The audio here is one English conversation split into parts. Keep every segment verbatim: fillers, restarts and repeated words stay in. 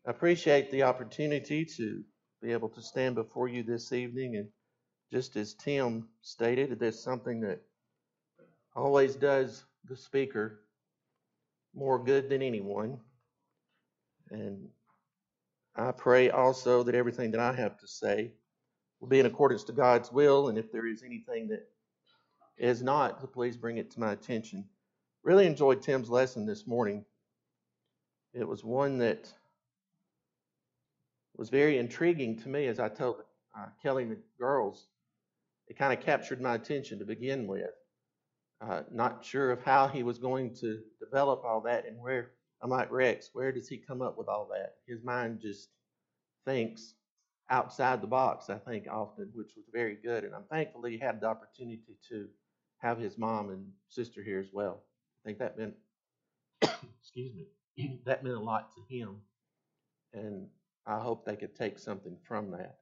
I appreciate the opportunity to be able to stand before you this evening. And just as Tim stated, there's something that always does the speaker more good than anyone. And I pray also that everything that I have to say will be in accordance to God's will. And if there is anything that is not, so please bring it to my attention. Really enjoyed Tim's lesson this morning. It was one that was very intriguing to me as I told uh, Kelly and the girls. It kind of captured my attention to begin with. Uh, not sure of how he was going to develop all that and where, I'm like, Rex, where does he come up with all that? His mind just thinks outside the box, I think, often, which was very good. And I'm thankful he had the opportunity to have his mom and sister here as well. I think that meant, excuse me, that meant a lot to him. And I hope they could take something from that.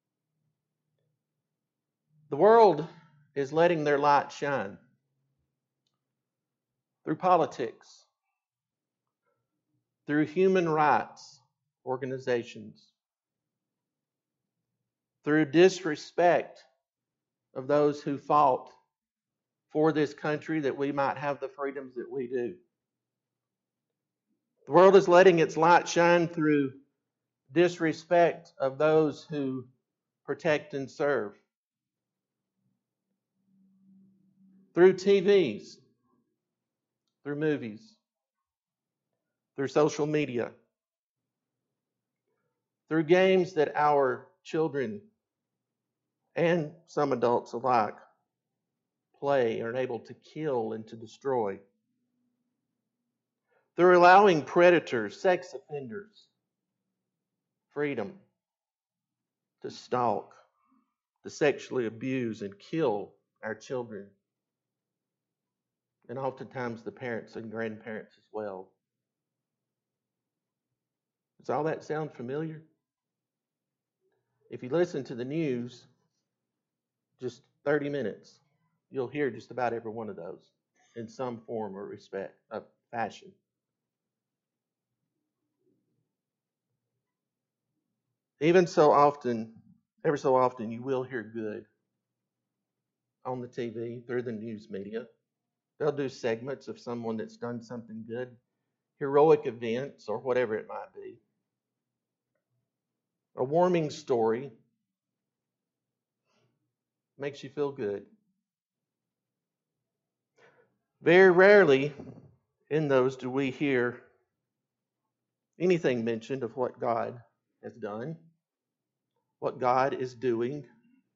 The world is letting their light shine through politics, through human rights organizations, through disrespect of those who fought for this country that we might have the freedoms that we do. The world is letting its light shine through disrespect of those who protect and serve. Through T Vs, through movies, through social media, through games that our children and some adults alike play are able to kill and to destroy. Through allowing predators, sex offenders, freedom to stalk, to sexually abuse and kill our children, and oftentimes the parents and grandparents as well. Does all that sound familiar? If you listen to the news, just thirty minutes, you'll hear just about every one of those in some form or respect of fashion. Even so often, ever so often, you will hear good on the T V, through the news media. They'll do segments of someone that's done something good, heroic events, or whatever it might be. A warming story makes you feel good. Very rarely in those do we hear anything mentioned of what God has done, what God is doing,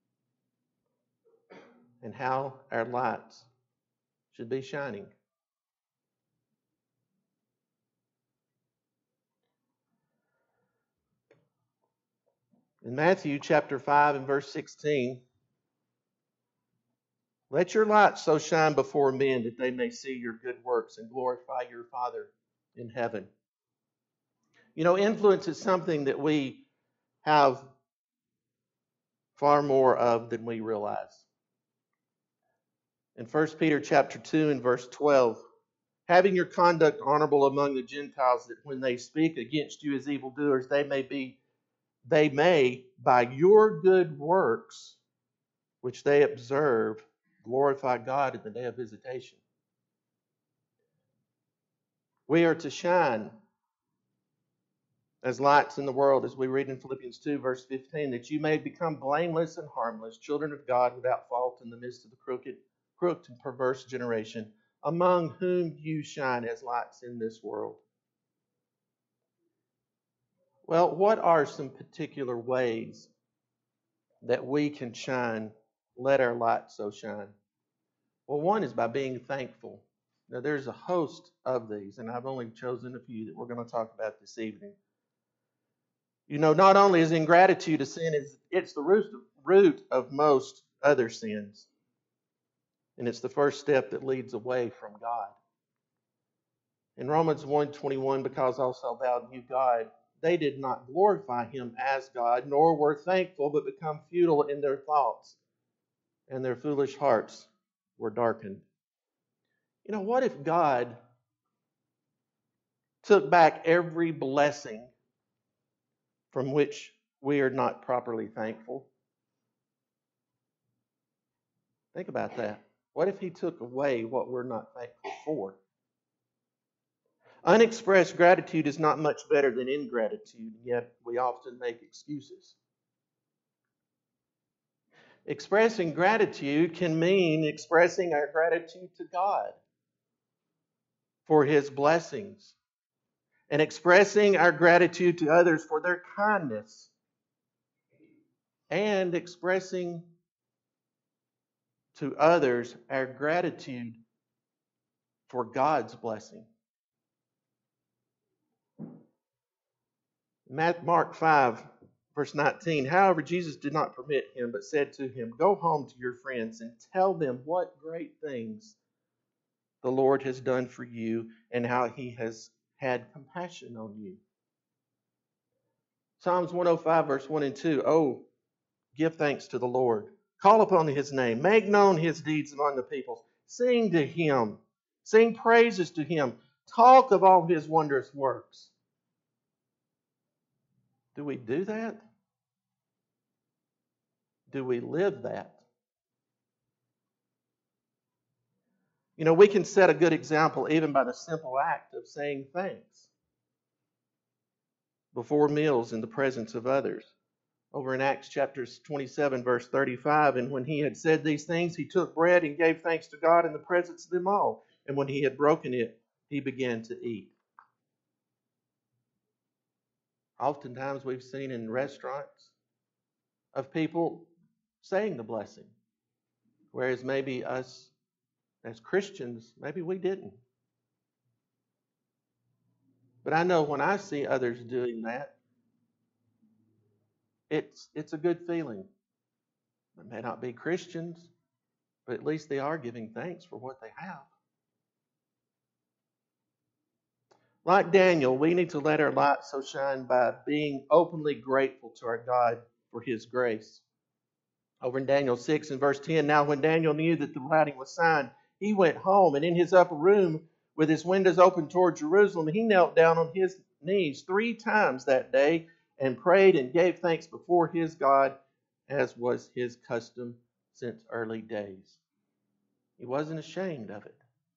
and how our lights should be shining. In Matthew chapter five and verse sixteen, let your light so shine before men that they may see your good works and glorify your Father in heaven. You know, influence is something that we have far more of than we realize. In First Peter chapter two and verse twelve, having your conduct honorable among the Gentiles, that when they speak against you as evildoers, they may be, they may, by your good works, which they observe, glorify God in the day of visitation. We are to shine as lights in the world, as we read in Philippians two, verse fifteen, that you may become blameless and harmless, children of God without fault in the midst of the crooked, crooked and perverse generation, among whom you shine as lights in this world. Well, what are some particular ways that we can shine, let our light so shine? Well, one is by being thankful. Now, there's a host of these, and I've only chosen a few that we're going to talk about this evening. You know, not only is ingratitude a sin, it's the root, root of most other sins. And it's the first step that leads away from God. In Romans one twenty-one, because also thou knew God, they did not glorify him as God, nor were thankful, but become futile in their thoughts, and their foolish hearts were darkened. You know, what if God took back every blessing from which we are not properly thankful. Think about that. What if He took away what we're not thankful for? Unexpressed gratitude is not much better than ingratitude, yet we often make excuses. Expressing gratitude can mean expressing our gratitude to God for His blessings, and expressing our gratitude to others for their kindness, and expressing to others our gratitude for God's blessing. Mark five, verse nineteen, however, Jesus did not permit him, but said to him, go home to your friends and tell them what great things the Lord has done for you and how He has had compassion on you. Psalms one oh five, verse one and two, oh, give thanks to the Lord. Call upon His name. Make known His deeds among the peoples. Sing to Him. Sing praises to Him. Talk of all His wondrous works. Do we do that? Do we live that? You know, we can set a good example even by the simple act of saying thanks before meals in the presence of others. Over in Acts chapter twenty-seven, verse thirty-five, and when He had said these things, He took bread and gave thanks to God in the presence of them all. And when He had broken it, He began to eat. Oftentimes we've seen in restaurants of people saying the blessing, whereas maybe us as Christians, maybe we didn't. But I know when I see others doing that, it's it's a good feeling. They may not be Christians, but at least they are giving thanks for what they have. Like Daniel, we need to let our light so shine by being openly grateful to our God for His grace. Over in Daniel six and verse ten, now when Daniel knew that the writing was signed, he went home, and in his upper room, with his windows open toward Jerusalem, he knelt down on his knees three times that day and prayed and gave thanks before his God, as was his custom since early days. He wasn't ashamed of it.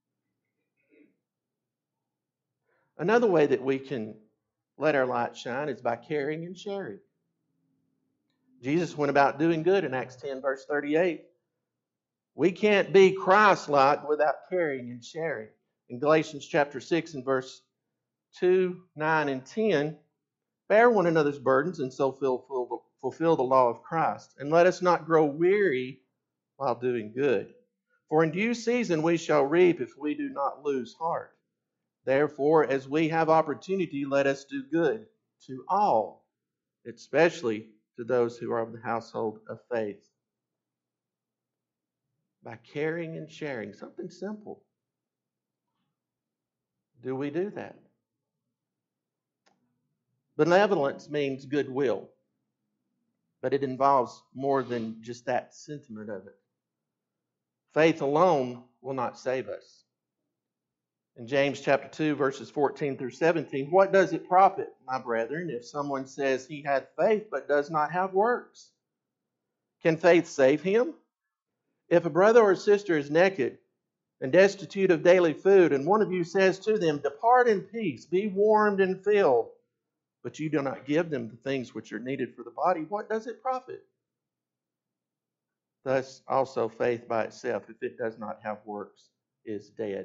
Another way that we can let our light shine is by caring and sharing. Jesus went about doing good in Acts ten, verse thirty-eight. We can't be Christ-like without caring and sharing. In Galatians chapter six and verse two, nine, and ten, bear one another's burdens and so fulfill the law of Christ. And let us not grow weary while doing good. For in due season we shall reap if we do not lose heart. Therefore, as we have opportunity, let us do good to all, especially to those who are of the household of faith. By caring and sharing, something simple. Do we do that? Benevolence means goodwill, but it involves more than just that sentiment of it. Faith alone will not save us. In James chapter two, verses fourteen through seventeen, what does it profit, my brethren, if someone says he hath faith but does not have works? Can faith save him? If a brother or sister is naked and destitute of daily food, and one of you says to them, depart in peace, be warmed and filled, but you do not give them the things which are needed for the body, what does it profit? Thus also faith by itself, if it does not have works, is dead.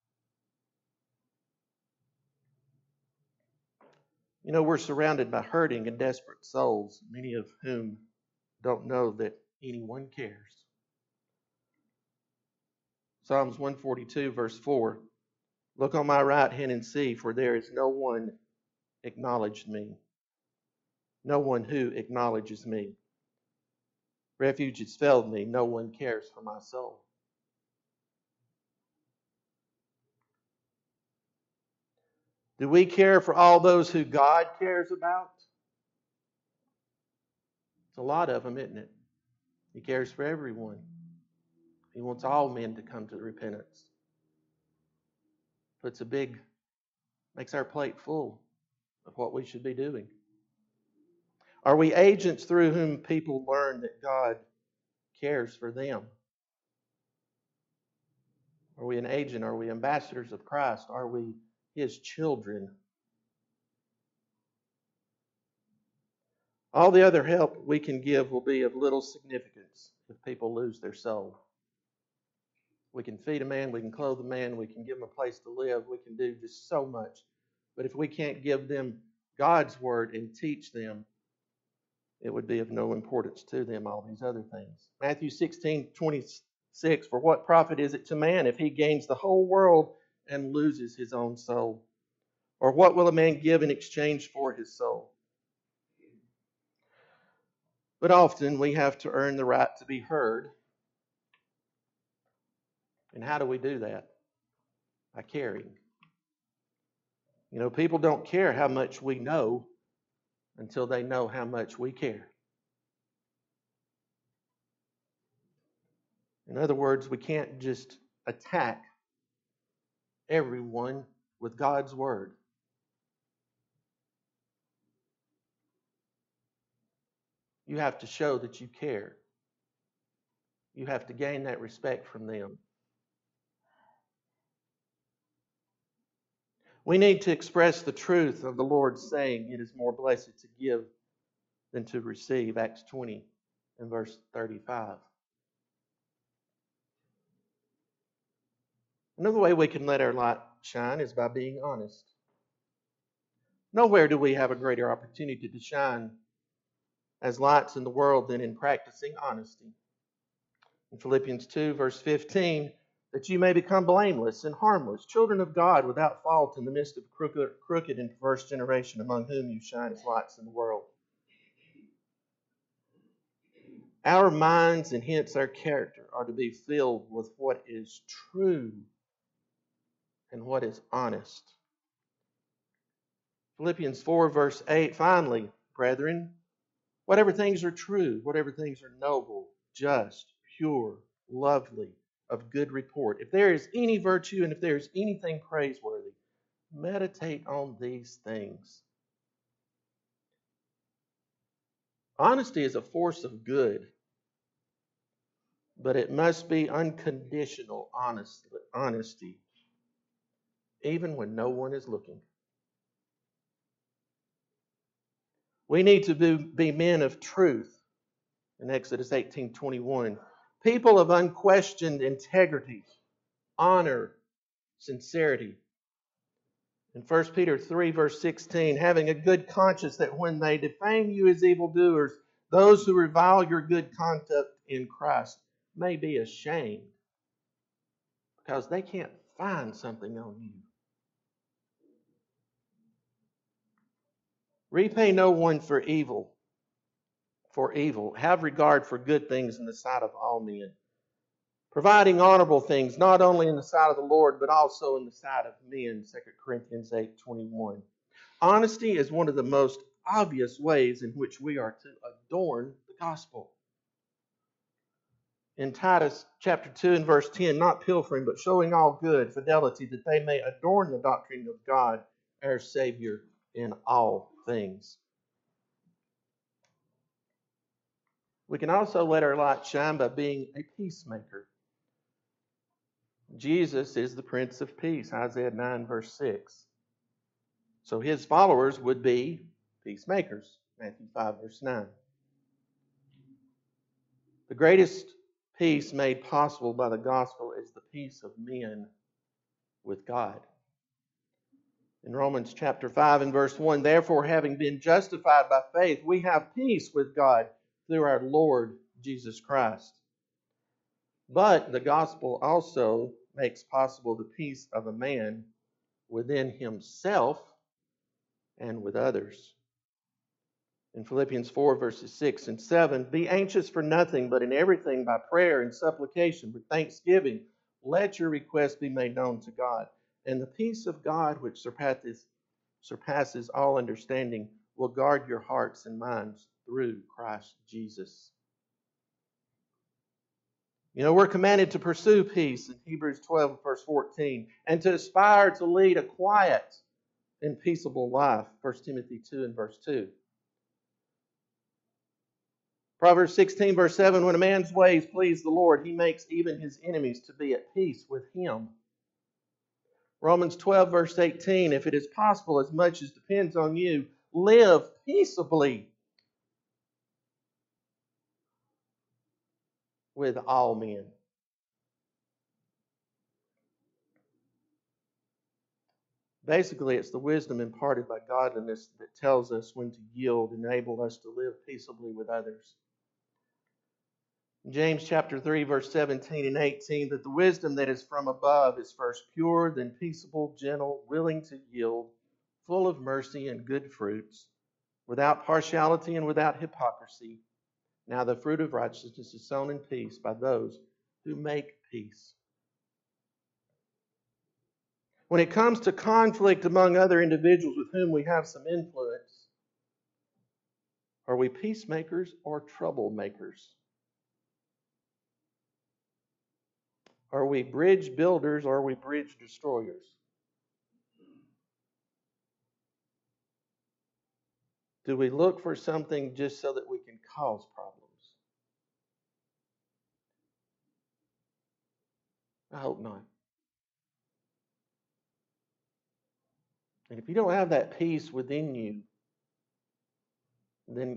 You know, we're surrounded by hurting and desperate souls, many of whom don't know that anyone cares. Psalms one forty-two, verse four, look on my right hand and see, for there is no one acknowledged me. No one who acknowledges me. Refuge has failed me. No one cares for my soul. Do we care for all those who God cares about? It's a lot of them, isn't it? He cares for everyone. He wants all men to come to repentance. Puts a big, makes our plate full of what we should be doing. Are we agents through whom people learn that God cares for them? Are we an agent? Are we ambassadors of Christ? Are we His children? All the other help we can give will be of little significance if people lose their soul. We can feed a man, we can clothe a man, we can give them a place to live, we can do just so much. But if we can't give them God's word and teach them, it would be of no importance to them, all these other things. Matthew sixteen twenty-six, for what profit is it to man if he gains the whole world and loses his own soul? Or what will a man give in exchange for his soul? But often we have to earn the right to be heard. And how do we do that? By caring. You know, people don't care how much we know until they know how much we care. In other words, we can't just attack everyone with God's word. You have to show that you care. You have to gain that respect from them. We need to express the truth of the Lord's saying, it is more blessed to give than to receive, Acts twenty and verse thirty-five. Another way we can let our light shine is by being honest. Nowhere do we have a greater opportunity to shine as lights in the world than in practicing honesty. In Philippians two, verse fifteen, that you may become blameless and harmless, children of God without fault in the midst of crooked, crooked and perverse generation, among whom you shine as lights in the world. Our minds and hence our character are to be filled with what is true and what is honest. Philippians four, verse eight, finally, brethren, whatever things are true, whatever things are noble, just, pure, lovely, of good report, if there is any virtue and if there is anything praiseworthy, meditate on these things. Honesty is a force of good, but it must be unconditional honesty, even when no one is looking. We need to be, be men of truth in Exodus eighteen twenty-one. People of unquestioned integrity, honor, sincerity. In First Peter three, verse sixteen, having a good conscience that when they defame you as evildoers, those who revile your good conduct in Christ may be ashamed because they can't find something on you. Repay no one for evil, for evil. Have regard for good things in the sight of all men. Providing honorable things, not only in the sight of the Lord, but also in the sight of men, Second Corinthians eight twenty-one. Honesty is one of the most obvious ways in which we are to adorn the gospel. In Titus chapter two and verse ten, not pilfering, but showing all good fidelity, that they may adorn the doctrine of God, our Savior, in all things. We can also let our light shine by being a peacemaker. Jesus is the Prince of Peace, Isaiah nine, verse six. So his followers would be peacemakers, Matthew five, verse nine. The greatest peace made possible by the gospel is the peace of men with God. In Romans chapter five and verse one, therefore, having been justified by faith, we have peace with God through our Lord Jesus Christ. But the gospel also makes possible the peace of a man within himself and with others. In Philippians four, verses six and seven, be anxious for nothing, but in everything by prayer and supplication with thanksgiving, let your requests be made known to God. And the peace of God, which surpasses, surpasses all understanding, will guard your hearts and minds through Christ Jesus. You know, we're commanded to pursue peace in Hebrews twelve, verse fourteen, and to aspire to lead a quiet and peaceable life, First Timothy two and verse two. Proverbs sixteen, verse seven, when a man's ways please the Lord, he makes even his enemies to be at peace with him. Romans twelve, verse eighteen, if it is possible, as much as depends on you, live peaceably with all men. Basically, it's the wisdom imparted by godliness that tells us when to yield and enable us to live peaceably with others. In James chapter three, verse seventeen and eighteen, that the wisdom that is from above is first pure, then peaceable, gentle, willing to yield, full of mercy and good fruits, without partiality and without hypocrisy. Now the fruit of righteousness is sown in peace by those who make peace. When it comes to conflict among other individuals with whom we have some influence, are we peacemakers or troublemakers? Are we bridge builders or are we bridge destroyers? Do we look for something just so that we can cause problems? I hope not. And if you don't have that peace within you, then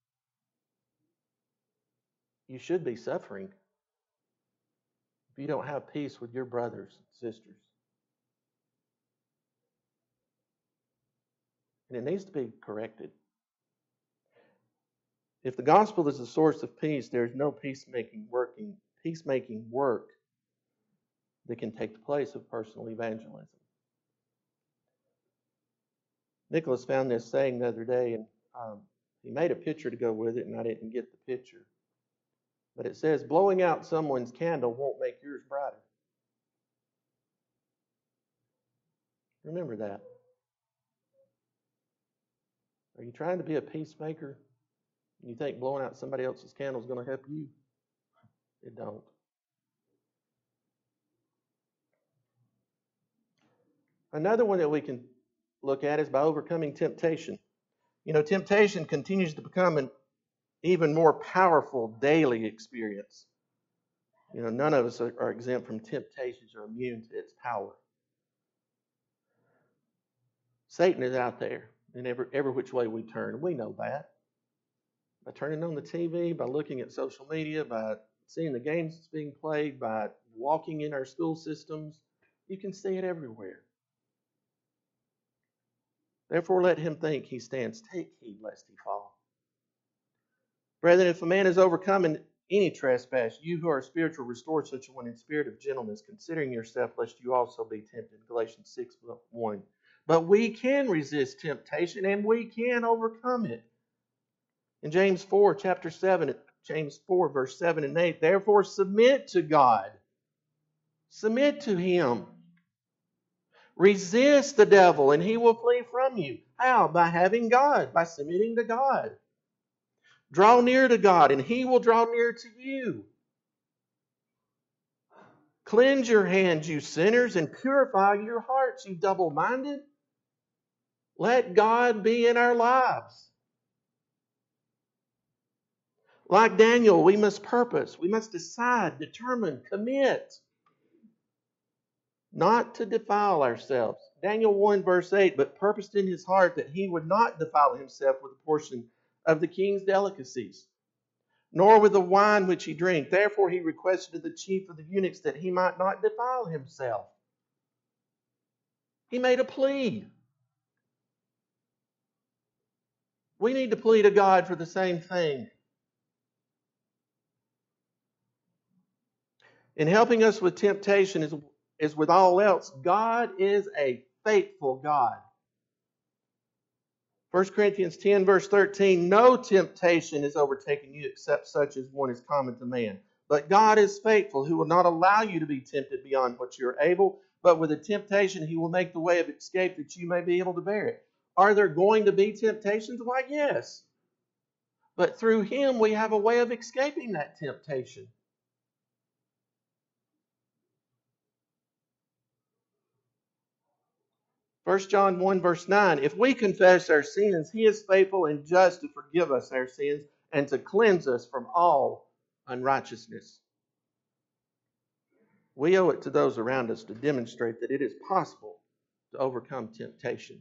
you should be suffering. If you don't have peace with your brothers and sisters. And it needs to be corrected. If the gospel is the source of peace, there is no peacemaking working, peacemaking work that can take the place of personal evangelism. Nicholas found this saying the other day, and um, he made a picture to go with it, and I didn't get the picture. But it says, blowing out someone's candle won't make yours brighter. Remember that. Are you trying to be a peacemaker? You think blowing out somebody else's candle is going to help you? It don't. Another one that we can look at is by overcoming temptation. You know, temptation continues to become an even more powerful daily experience. You know, none of us are, are exempt from temptations or immune to its power. Satan is out there in every, every which way we turn. We know that. By turning on the T V, by looking at social media, by seeing the games that's being played, by walking in our school systems, you can see it everywhere. Therefore, let him think he stands. Take heed lest he fall. Brethren, if a man is overcome in any trespass, you who are spiritual, restore such a one in spirit of gentleness, considering yourself, lest you also be tempted. Galatians six one. But we can resist temptation, and we can overcome it. In James four, chapter seven, James four, verse seven and eight, therefore submit to God. Submit to Him. Resist the devil, and he will flee from you. How? By having God, by submitting to God. Draw near to God, and He will draw near to you. Cleanse your hands, you sinners, and purify your hearts, you double-minded. Let God be in our lives. Like Daniel, we must purpose, we must decide, determine, commit not to defile ourselves. Daniel one, verse eight, but purposed in his heart that he would not defile himself with a portion of the king's delicacies, nor with the wine which he drank. Therefore he requested of the chief of the eunuchs that he might not defile himself. He made a plea. We need to plead to God for the same thing. In helping us with temptation, as, as with all else, God is a faithful God. First Corinthians ten, verse thirteen, no temptation is overtaken you except such as one is common to man. But God is faithful, who will not allow you to be tempted beyond what you are able, but with the temptation He will make the way of escape that you may be able to bear it. Are there going to be temptations? Why, yes. But through Him we have a way of escaping that temptation. First John one, verse nine, if we confess our sins, He is faithful and just to forgive us our sins and to cleanse us from all unrighteousness. We owe it to those around us to demonstrate that it is possible to overcome temptation.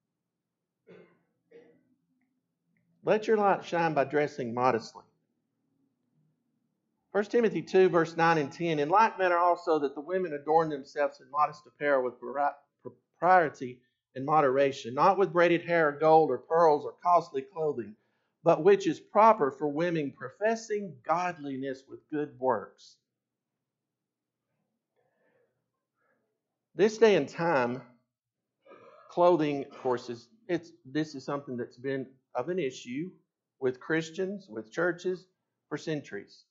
Let your light shine by dressing modestly. First Timothy two, verse nine and ten. In like manner also that the women adorn themselves in modest apparel with propriety and moderation, not with braided hair or gold or pearls or costly clothing, but which is proper for women professing godliness with good works. This day and time, clothing, of course, is it's this is something that's been of an issue with Christians, with churches for centuries.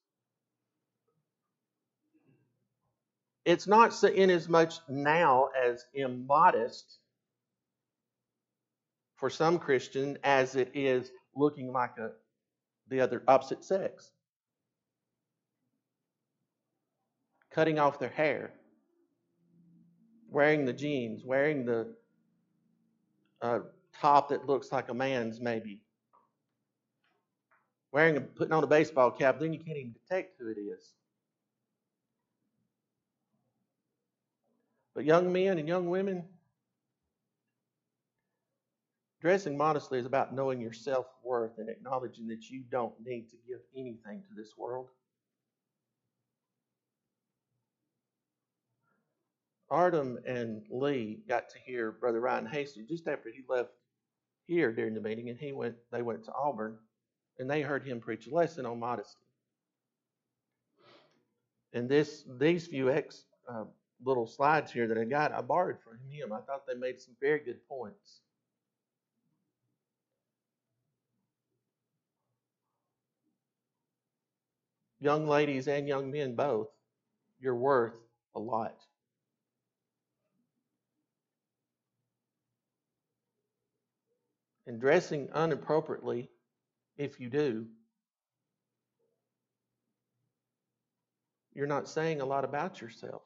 It's not so in as much now as immodest for some Christian as it is looking like a the other opposite sex. Cutting off their hair, wearing the jeans, wearing the uh, top that looks like a man's maybe. Wearing a, putting on a baseball cap, then you can't even detect who it is. But young men and young women, dressing modestly is about knowing your self-worth and acknowledging that you don't need to give anything to this world. Artem and Lee got to hear Brother Ryan Hastings just after he left here during the meeting, and he went. They went to Auburn, and they heard him preach a lesson on modesty. And this, these few ex uh, little slides here that I got, I borrowed from him. I thought they made some very good points. Young ladies and young men both, you're worth a lot. And dressing inappropriately, if you do, you're not saying a lot about yourself.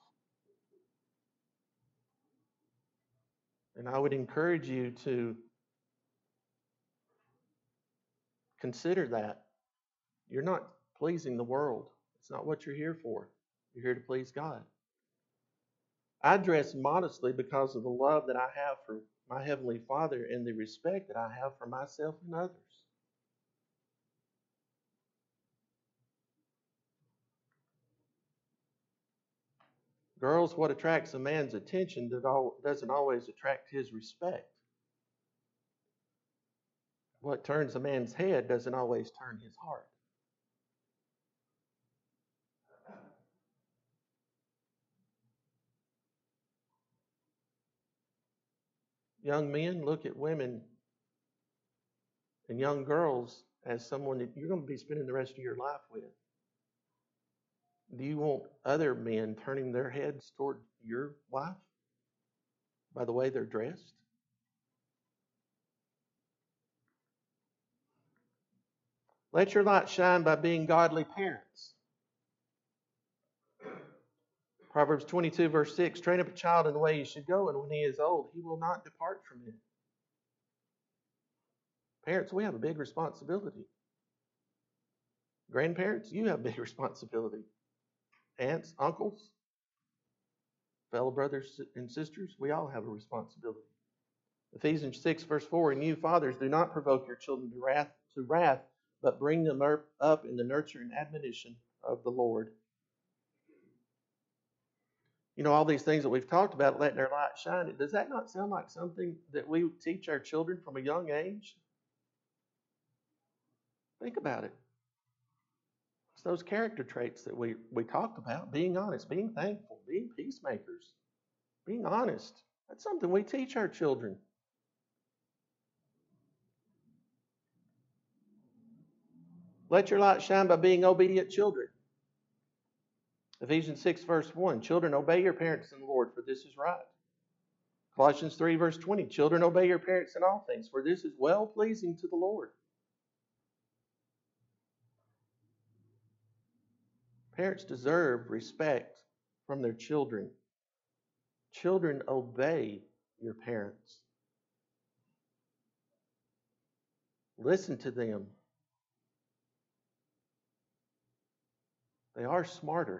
And I would encourage you to consider that. You're not pleasing the world. It's not what you're here for. You're here to please God. I dress modestly because of the love that I have for my Heavenly Father and the respect that I have for myself and others. Girls, what attracts a man's attention doesn't always attract his respect. What turns a man's head doesn't always turn his heart. Young men, look at women and young girls as someone that you're going to be spending the rest of your life with. Do you want other men turning their heads toward your wife by the way they're dressed? Let your light shine by being godly parents. Proverbs twenty-two, verse six, train up a child in the way he should go, and when he is old, he will not depart from it. Parents, we have a big responsibility. Grandparents, you have a big responsibility. Aunts, uncles, fellow brothers and sisters, we all have a responsibility. Ephesians six, verse four, and you, fathers, do not provoke your children to wrath, to wrath, but bring them up in the nurture and admonition of the Lord. You know, all these things that we've talked about, letting our light shine, does that not sound like something that we teach our children from a young age? Think about it. It's those character traits that we, we talked about, being honest, being thankful, being peacemakers, being honest. That's something we teach our children. Let your light shine by being obedient children. Ephesians six, verse one, children, obey your parents in the Lord, for this is right. Colossians three, verse twenty, children, obey your parents in all things, for this is well-pleasing to the Lord. Parents deserve respect from their children. Children, obey your parents. Listen to them. They are smarter.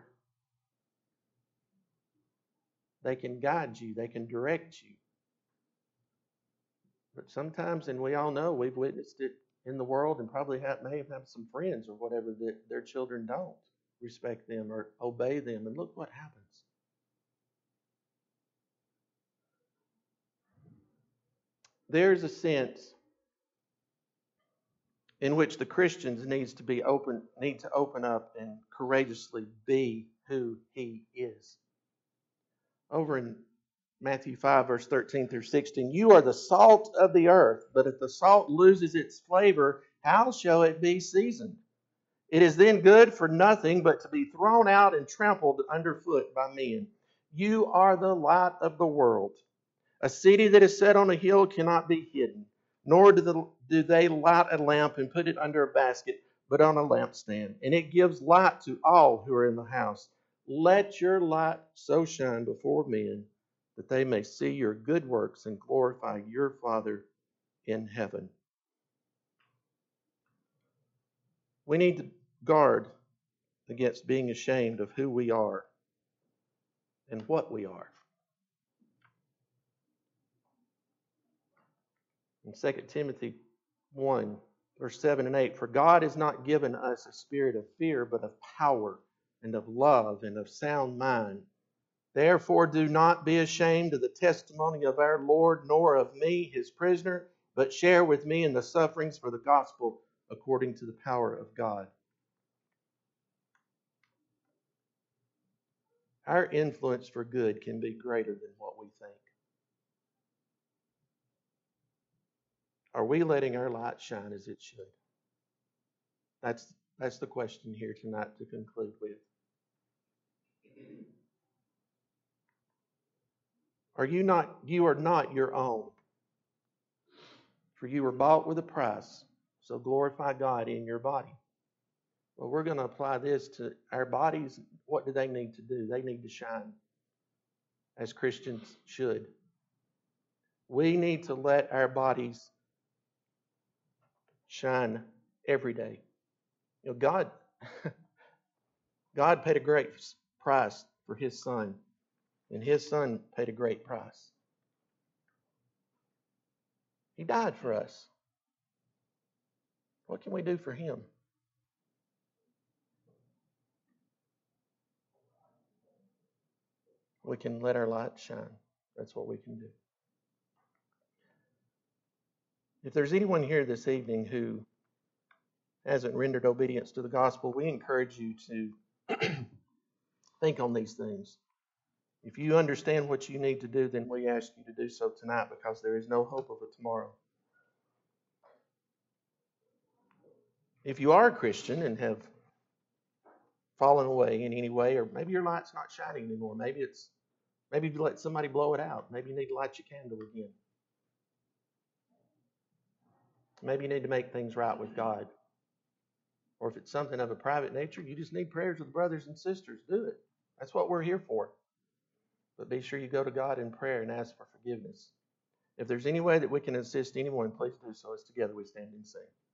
They can guide you. They can direct you. But sometimes, and we all know, we've witnessed it in the world and probably have, may have had some friends or whatever that their children don't respect them or obey them. And look what happens. There's a sense in which the Christians needs to be open, need to open up and courageously be who He is. Over in Matthew five, verse thirteen through sixteen, you are the salt of the earth, but if the salt loses its flavor, how shall it be seasoned? It is then good for nothing but to be thrown out and trampled underfoot by men. You are the light of the world. A city that is set on a hill cannot be hidden, nor do, the, do they light a lamp and put it under a basket, but on a lampstand, and it gives light to all who are in the house. Let your light so shine before men that they may see your good works and glorify your Father in heaven. We need to guard against being ashamed of who we are and what we are. In Second Timothy one, verse seven and eight, for God has not given us a spirit of fear, but of power and of love and of sound mind. Therefore do not be ashamed of the testimony of our Lord, nor of me, his prisoner, but share with me in the sufferings for the gospel according to the power of God. Our influence for good can be greater than what we think. Are we letting our light shine as it should? That's, that's the question here tonight to conclude with. Are you not, you are not your own, for you were bought with a price, so glorify God in your body. Well, we're going to apply this to our bodies. What do they need to do? They need to shine, as Christians should. We need to let our bodies shine every day. You know, God, God paid a great price for His Son, and His Son paid a great price. He died for us. What can we do for Him? We can let our light shine. That's what we can do. If there's anyone here this evening who hasn't rendered obedience to the gospel, we encourage you to think on these things. If you understand what you need to do, then we ask you to do so tonight, because there is no hope of a tomorrow. If you are a Christian and have fallen away in any way, or maybe your light's not shining anymore, maybe it's maybe you let somebody blow it out, maybe you need to light your candle again. Maybe you need to make things right with God. Or if it's something of a private nature, you just need prayers with brothers and sisters. Do it. That's what we're here for. But be sure you go to God in prayer and ask for forgiveness. If there's any way that we can assist anyone, please do so as together we stand and sing.